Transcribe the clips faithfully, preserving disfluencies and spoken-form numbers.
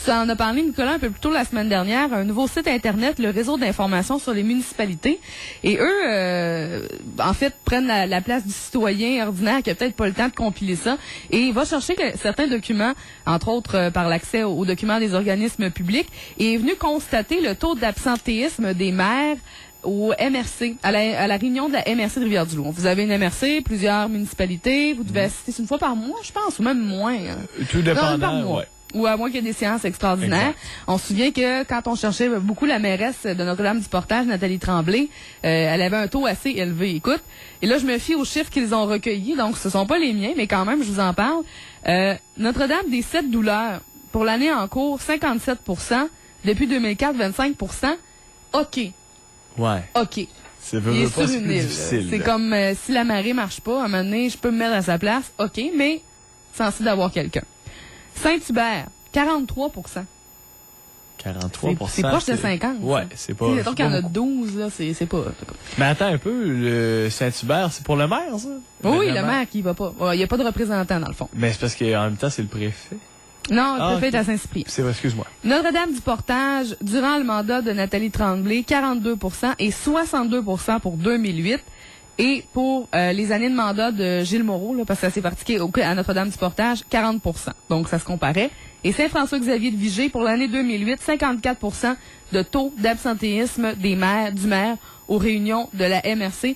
Tu en as parlé, Nicolas, un peu plus tôt la semaine dernière, un nouveau site Internet, le réseau d'information sur les municipalités. Et eux, euh, en fait, prennent la, la place du citoyen ordinaire qui a peut-être pas le temps de compiler ça. Et il va chercher que, certains documents, entre autres euh, par l'accès aux, aux documents des organismes publics, et est venu constater le taux d'absentéisme des maires au M R C, à la, à la réunion de la M R C de Rivière-du-Loup. Vous avez une M R C, plusieurs municipalités, vous devez assister une fois par mois, je pense, ou même moins. Hein. Tout dépendant, non, par mois. Ouais. Ou à moins qu'il y ait des séances extraordinaires. Exact. On se souvient que quand on cherchait beaucoup la mairesse de Notre-Dame-du-Portage, Nathalie Tremblay, euh, elle avait un taux assez élevé. Écoute, et là, je me fie aux chiffres qu'ils ont recueillis, donc ce sont pas les miens, mais quand même, je vous en parle. Euh, Notre-Dame des sept douleurs, pour l'année en cours, cinquante-sept pour cent. Depuis deux mille quatre, vingt-cinq pour cent. OK. Ouais. OK. C'est Il est sur une île. C'est comme euh, si la marée marche pas, à un moment donné, je peux me mettre à sa place. OK, mais censé d'avoir quelqu'un. Saint-Hubert, quarante-trois pour cent. quarante-trois pour cent. C'est proche de cinquante. Ouais, c'est pas. Donc qu'il y en a douze, là, c'est pas. Mais attends un peu, le Saint-Hubert, c'est pour le maire, ça? Oui, le, le maire qui va pas. Il n'y a pas de représentant, dans le fond. Mais c'est parce qu'en même temps, c'est le préfet. Non, le ah, préfet est à Saint-Cyprien. C'est vrai, excuse-moi. Notre-Dame-du-Portage, durant le mandat de Nathalie Tremblay, quarante-deux pour cent et soixante-deux pour cent pour deux mille huit. Et pour euh, les années de mandat de Gilles Moreau, là, parce que ça s'est pratiqué au, à Notre-Dame-du-Portage, quarante pour cent. Donc, ça se comparait. Et Saint-François-Xavier de Vigée, pour l'année deux mille huit, cinquante-quatre pour cent de taux d'absentéisme des maires, du maire aux réunions de la M R C.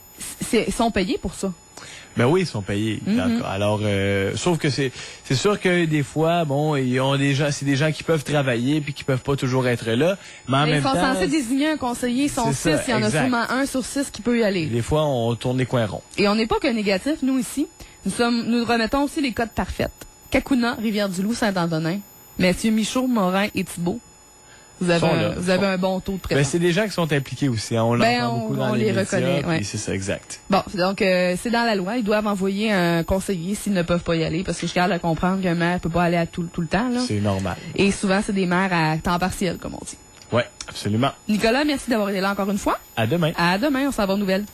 Ils sont payés pour ça. Ben oui, ils sont payés. Mm-hmm. Alors, euh, sauf que c'est c'est sûr que des fois, bon, ils ont des gens, c'est des gens qui peuvent travailler puis qui peuvent pas toujours être là. Mais en mais même ils sont temps, censés désigner un conseiller, ils sont six, il y en exact. a sûrement un sur six qui peut y aller. Des fois, on tourne les coins ronds. Et on n'est pas que négatif, nous ici. Nous sommes, nous remettons aussi les codes parfaits. Cacouna, Rivière-du-Loup, Saint-Antonin, Mathieu Michaud, Morin et Thibault. Vous avez, un, là, vous avez un bon taux de présence. Ben, c'est des gens qui sont impliqués aussi. Hein. On ben, l'entend on, beaucoup dans on les, les médias, reconnaît. Ouais. C'est ça, exact. Bon, donc euh, c'est dans la loi. Ils doivent envoyer un conseiller s'ils ne peuvent pas y aller, parce que je suis capable de comprendre qu'un maire peut pas aller à tout, tout le temps. C'est normal. Et souvent, c'est des maires à temps partiel, comme on dit. Oui, absolument. Nicolas, merci d'avoir été là encore une fois. À demain. À demain, on s'en va aux nouvelles.